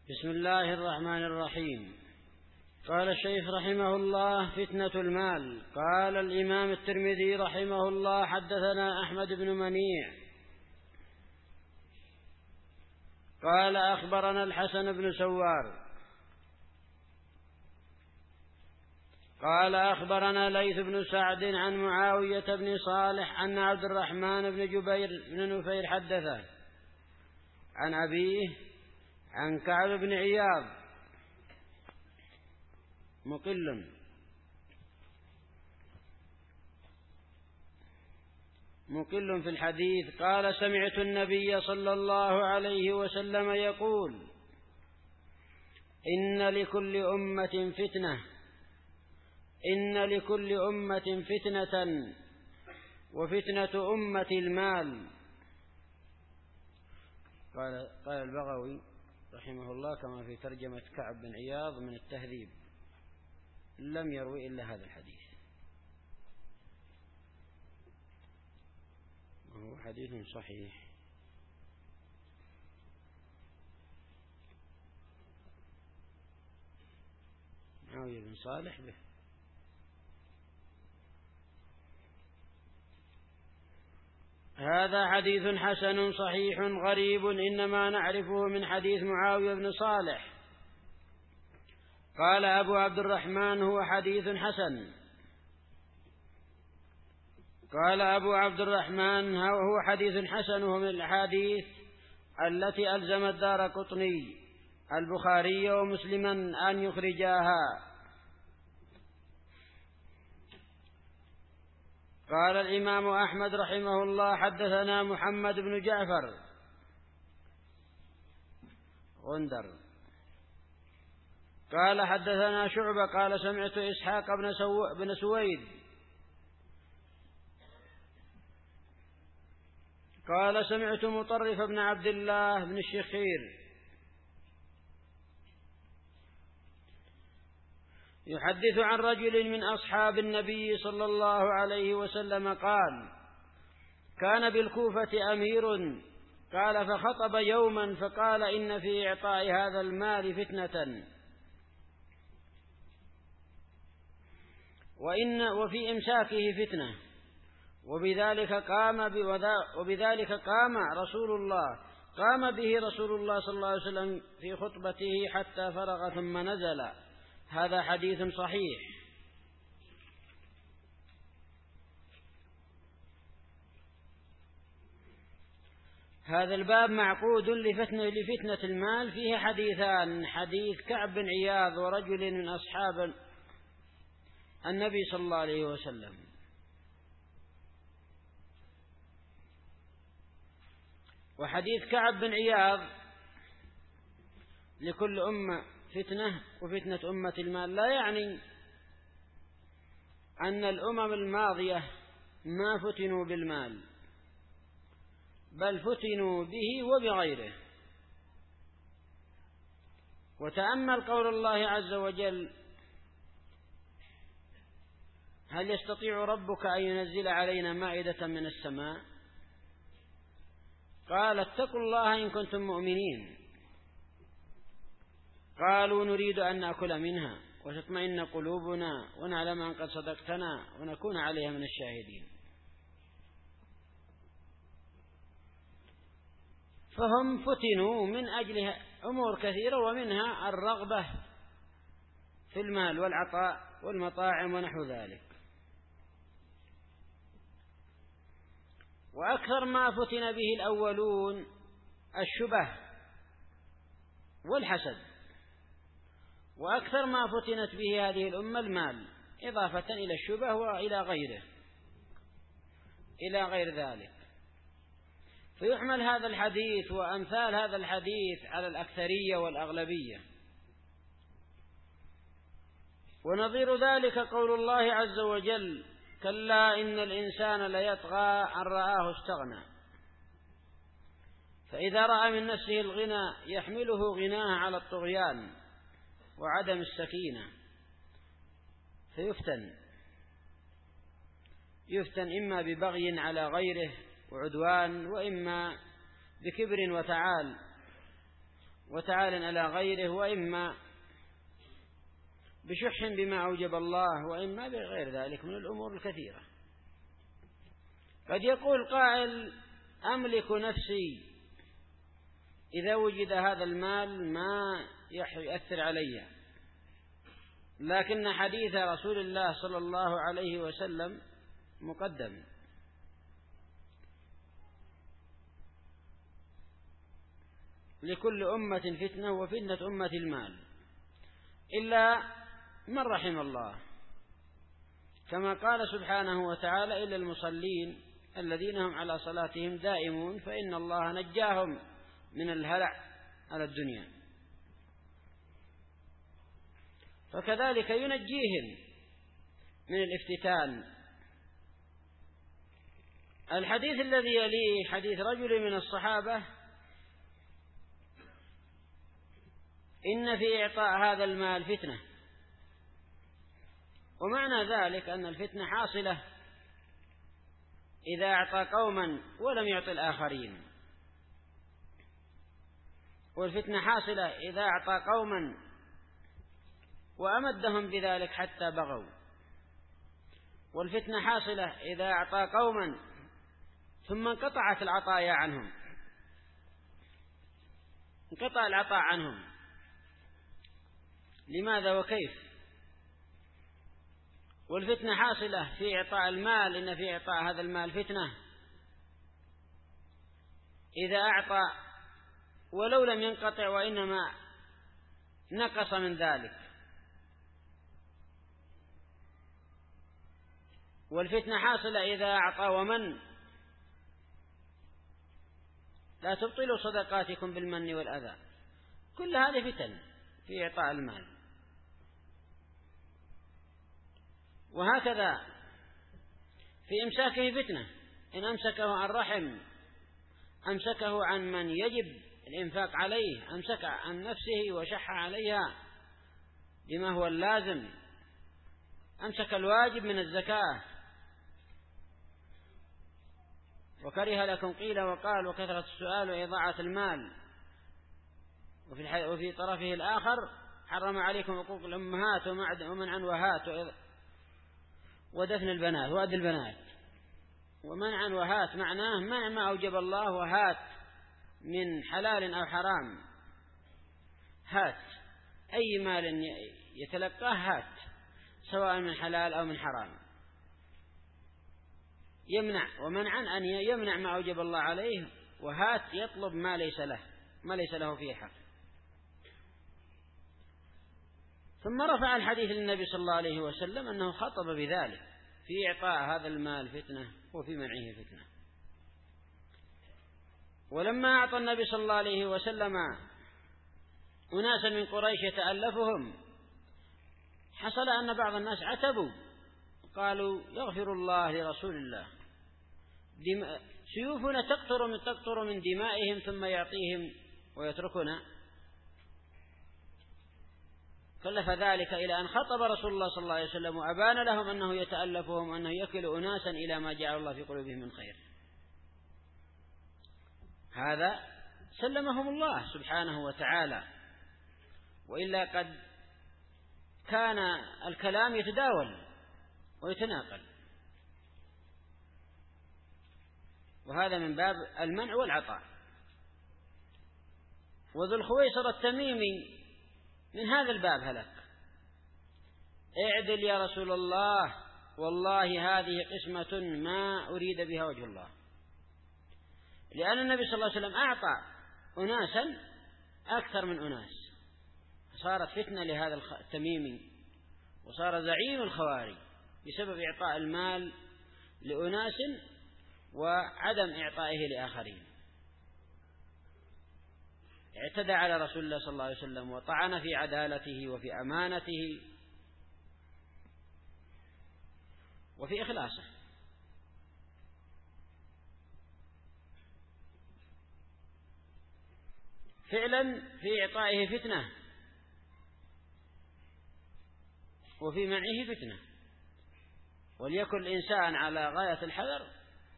بسم الله الرحمن الرحيم. قال الشيخ رحمه الله: فتنة المال. قال الإمام الترمذي رحمه الله: حدثنا أحمد بن منيع قال أخبرنا الحسن بن سوار قال أخبرنا ليث بن سعد عن معاوية بن صالح أن عبد الرحمن بن جبير بن نفير حدثه عن أبيه عن كعب بن عياض مقل في الحديث قال: سمعت النبي صلى الله عليه وسلم يقول: إن لكل أمة فتنة وفتنة أمة المال. قال البغوي رحمه الله كما في ترجمة كعب بن عياض من التهذيب: لم يروي إلا هذا الحديث، وهو حديث صحيح. معاوية بن صالح به. هذا حديث حسن صحيح غريب، إنما نعرفه من حديث معاوية بن صالح. قال أبو عبد الرحمن: هو حديث حسن. قال أبو عبد الرحمن: هو حديث حسن، وهو من الأحاديث التي ألزم الدارقطني البخاري ومسلما أن يخرجاها. قال الإمام أحمد رحمه الله: حدثنا محمد بن جعفر غندر قال حدثنا شعبة قال: سمعت إسحاق بن سويد قال: سمعت مطرف بن عبد الله بن الشخير يحدث عن رجل من أصحاب النبي صلى الله عليه وسلم قال: كان بالكوفة أمير، قال: فخطب يوما فقال: إن في إعطاء هذا المال فتنة، وفي إمساكه فتنة، وبذلك قام به رسول الله صلى الله عليه وسلم في خطبته حتى فرغ ثم نزل. هذا حديث صحيح. هذا الباب معقود لفتنة المال، فيه حديثان: حديث كعب بن عياض ورجل من أصحاب النبي صلى الله عليه وسلم، وحديث كعب بن عياض لكل أمة فتنة وفتنة أمة المال لا يعني أن الأمم الماضية ما فتنوا بالمال، بل فتنوا به وبغيره. وتأمل قول الله عز وجل: هل يستطيع ربك أن ينزل علينا مائدة من السماء؟ قال: اتقوا الله إن كنتم مؤمنين. قالوا: نريد أن نأكل منها وتطمئن قلوبنا ونعلم أن قد صدقتنا ونكون عليها من الشاهدين. فهم فتنوا من أجل أمور كثيرة، ومنها الرغبة في المال والعطاء والمطاعم ونحو ذلك. وأكثر ما فتن به الأولون الشبه والحسد، وأكثر ما فتنت به هذه الأمة المال، إضافة إلى الشبه وإلى غير ذلك. فيحمل هذا الحديث وأمثال هذا الحديث على الأكثرية والأغلبية. ونظير ذلك قول الله عز وجل: كلا إن الإنسان ليطغى أن رآه استغنى. فإذا رأى من نفسه الغنى يحمله غناه على الطغيان وعدم السكينة، فيفتن إما ببغي على غيره وعدوان، وإما بكبر وتعال وتعال على غيره، وإما بشح بما أوجب الله، وإما بغير ذلك من الأمور الكثيرة. قد يقول قائل: أملك نفسي، إذا وجد هذا المال ما يؤثر علي، لكن حديث رسول الله صلى الله عليه وسلم مقدم. لكل أمة فتنة، وفتنة أمة المال، إلا من رحم الله، كما قال سبحانه وتعالى: إلا المصلين الذين هم على صلاتهم دائمون فإن الله نجاهم من الهلع على الدنيا. فكذلك ينجيهم من الافتتان. الحديث الذي يليه حديث رجل من الصحابة: إن في إعطاء هذا المال فتنة. ومعنى ذلك أن الفتنة حاصلة إذا أعطى قوما ولم يعط الآخرين، والفتنة حاصلة إذا أعطى قوما وأمدهم بذلك حتى بغوا، والفتنة حاصلة إذا أعطى قوما ثم انقطعت العطايا عنهم، انقطع العطاء عنهم. لماذا وكيف؟ والفتنة حاصلة في إعطاء المال، إن في إعطاء هذا المال فتنة. إذا أعطى ولو لم ينقطع وإنما نقص من ذلك. والفتنة حاصلة إذا أعطى ومن. لا تبطلوا صدقاتكم بالمن والأذى. كل هذه فتن في إعطاء المال. وهكذا في إمساكه فتنة، إن أمسكه عن رحم، أمسكه عن من يجب الإنفاق عليه، أمسك عن نفسه وشح عليها بما هو اللازم، أمسك الواجب من الزكاة، وكره لكم قيل وقال وكثرة السؤال وإضاعة المال. وفي طرفه الآخر: حرم عليكم حقوق الأمهات ومنع وهات ودفن البنات وأد البنات. ومنع وهات معناه منع ما أوجب الله، وهات من حلال أو حرام. هات أي مال يتلقاه هات، سواء من حلال أو من حرام. يمنع، ومنعا أن يمنع ما أوجب الله عليه، وهات يطلب ما ليس له فيه حق. ثم رفع الحديث للنبي صلى الله عليه وسلم أنه خطب بذلك في إعطاء هذا المال فتنة وفي منعه فتنة. ولما أعطى النبي صلى الله عليه وسلم أناسا من قريش يتألفهم، حصل أن بعض الناس عتبوا قالوا: يغفر الله لرسول الله، سيوفنا تقطر من دمائهم ثم يعطيهم ويتركنا. كلف ذلك إلى أن خطب رسول الله صلى الله عليه وسلم وأبان لهم أنه يتألفهم، أنه يكل أناسا إلى ما جعل الله في قلوبهم من خير. هذا سلمهم الله سبحانه وتعالى، وإلا قد كان الكلام يتداول ويتناقل، وهذا من باب المنع والعطاء. وذو الخويصر التميمي من هذا الباب هلك: اعدل يا رسول الله، والله هذه قسمة ما أريد بها وجه الله. لأن النبي صلى الله عليه وسلم أعطى أناسا أكثر من أناس، صارت فتنة لهذا التميمي، وصار زعيم الخوارج بسبب إعطاء المال لأناس وعدم إعطائه لآخرين. اعتدى على رسول الله صلى الله عليه وسلم، وطعن في عدالته وفي أمانته وفي إخلاصه. فعلا في إعطائه فتنة وفي منعه فتنة، وليكن الإنسان على غاية الحذر،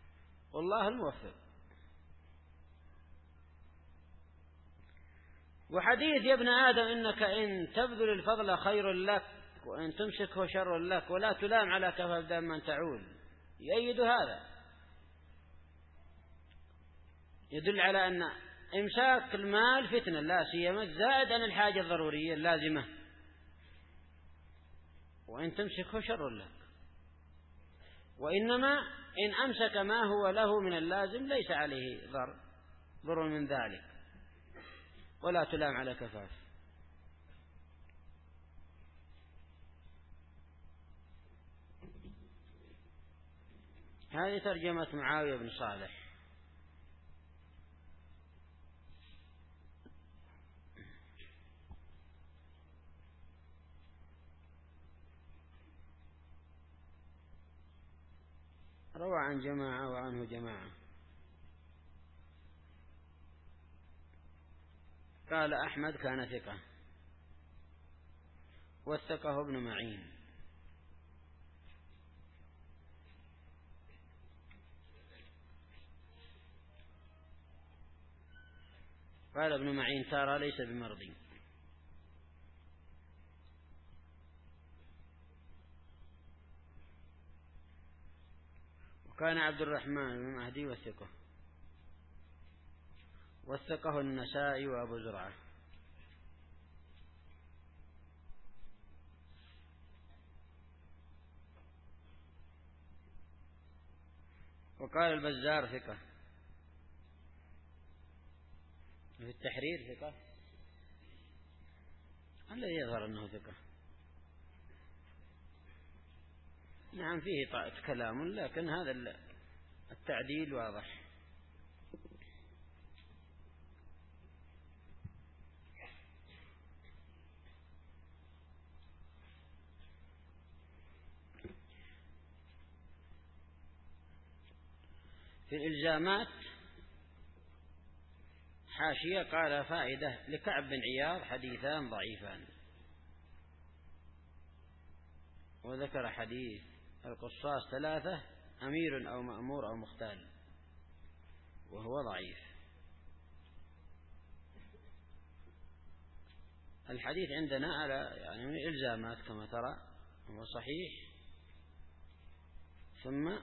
والله الموفق. وحديث يا ابن آدم إنك إن تبذل الفضل خير لك وإن تمسكه شر لك ولا تلام على كفاف دائما تعول، يؤيد هذا، يدل على أن إمساك المال فتنة لا سيما زائد عن الحاجة الضرورية اللازمة، وإن تمسكه شر لك. وإنما إن أمسك ما هو له من اللازم ليس عليه ضر من ذلك، ولا تلام على كفاف. هذه ترجمة معاوية بن صالح. روى عن جماعة وعنه جماعة. قال أحمد كان ثقة، وثقه ابن معين. قال ابن معين ترى ليس بمرضي. وكان عبد الرحمن بن مهدي وثقه النسائي وأبو زرعة. وقال البزار ثقة، في التحرير ثقة، الذي يظهر أنه ثقة. نعم فيه كلام، لكن هذا التعديل واضح. في الإلزامات حاشية قال فائدة لكعب بن عياض حديثان ضعيفان، وذكر حديث القصاص 3 أمير أو مأمور أو مختال، وهو ضعيف. الحديث عندنا على يعني من الإلزامات كما ترى هو صحيح. ثم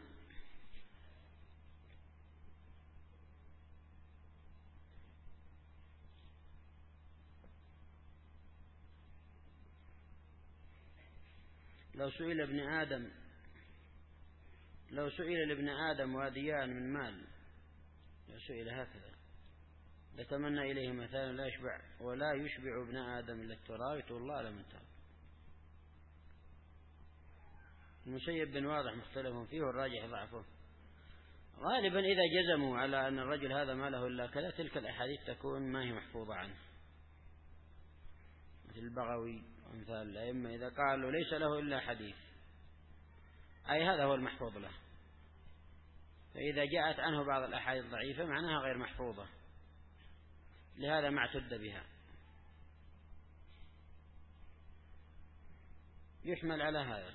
لو سئل لابن آدم واديان من مال، لو سئل هكذا لتمنى إليه مثلا ولا يشبع ابن آدم إلا التراب يقول الله لم ينتهى. المسيب بن واضح مختلف فيه والراجح ضعفه. غالبا إذا جزموا على أن الرجل هذا ما له إلا كذا تلك الأحاديث تكون ما هي محفوظة عنه، مثل البغوي وأمثال الأئمة إذا قالوا ليس له إلا حديث أي هذا هو المحفوظ له، فإذا جاءت عنه بعض الأحاديث ضعيفة معناها غير محفوظة، لهذا ما اعتد بها. يحمل على هذا.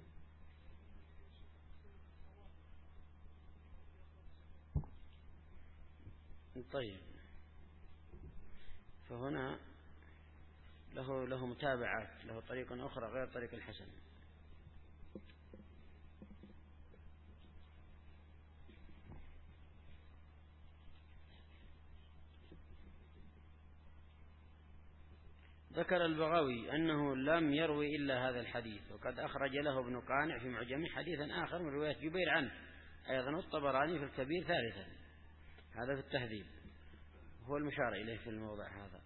طيب، فهنا له متابعات، له طريق أخرى غير طريق الحسن. ذكر البغوي أنه لم يروي إلا هذا الحديث، وقد أخرج له ابن قانع في معجمه حديثا آخر من رواية جبير عنه أيضا، الطبراني في الكبير ثالثا. هذا في التهذيب، هو المشار إليه في الموضع هذا.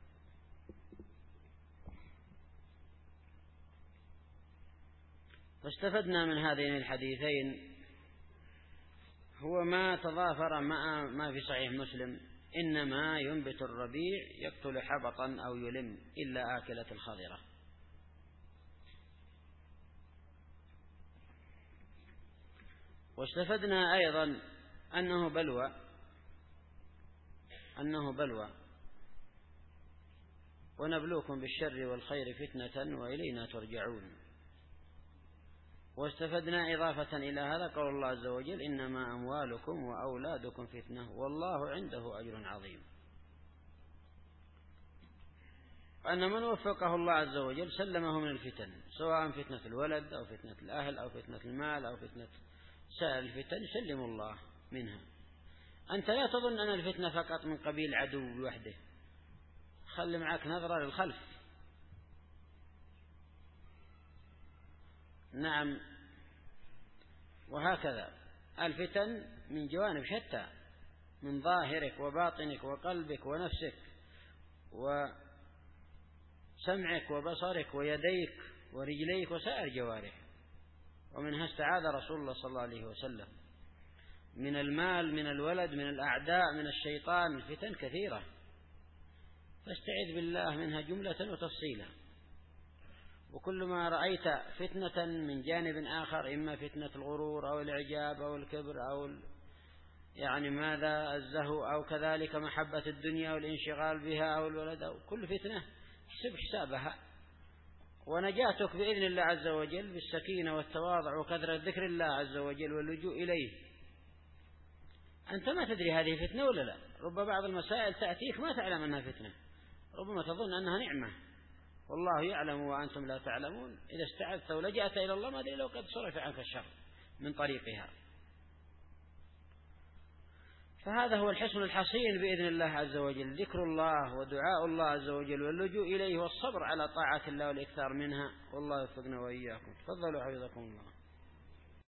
واستفدنا من هذين الحديثين هو ما تضافر مع ما في صحيح مسلم: إنما ينبت الربيع يقتل حبطا أو يلم إلا آكلة الخضرة. واستفدنا أيضا أنه بلوى ونبلوكم بالشر والخير فتنة وإلينا ترجعون. واستفدنا إضافة إلى هذا قول الله عز وجل: إنما أموالكم وأولادكم فتنة والله عنده أجر عظيم. وأن من وفقه الله عز وجل سلمه من الفتن، سواء فتنة الولد أو فتنة الأهل أو فتنة المال أو فتنة سائر الفتن، يسلم الله منها. أنت لا تظن أن الفتنة فقط من قبيل عدو وحده، خلي معك نظرة للخلف. نعم، وهكذا الفتن من جوانب شتى، من ظاهرك وباطنك وقلبك ونفسك وسمعك وبصرك ويديك ورجليك وسائر جوارح. ومنها استعاذ رسول الله صلى الله عليه وسلم من المال، من الولد، من الأعداء، من الشيطان. الفتن كثيرة، فاستعذ بالله منها جملة وتفصيلا. وكل ما رأيت فتنة من جانب آخر، إما فتنة الغرور أو الإعجاب أو الكبر أو يعني ماذا الزهو أو كذلك محبة الدنيا والانشغال بها أو الولد أو كل فتنة، احسب حسابها، ونجاتك بإذن الله عز وجل بالسكينة والتواضع وكثرة ذكر الله عز وجل واللجوء إليه. أنت ما تدري هذه فتنة ولا لا، رب بعض المسائل تأتيك ما تعلم أنها فتنة، ربما تظن أنها نعمة، والله يعلم وأنتم لا تعلمون. إذا استعذت ولجأت إلى الله ما أدري لو قد صرف عنك الشر من طريقها. فهذا هو الحصن الحصين بإذن الله عز وجل، ذكر الله ودعاء الله عز وجل واللجوء إليه والصبر على طاعة الله والإكثار منها. والله يوفقنا وإياكم. تفضلوا حفظكم الله.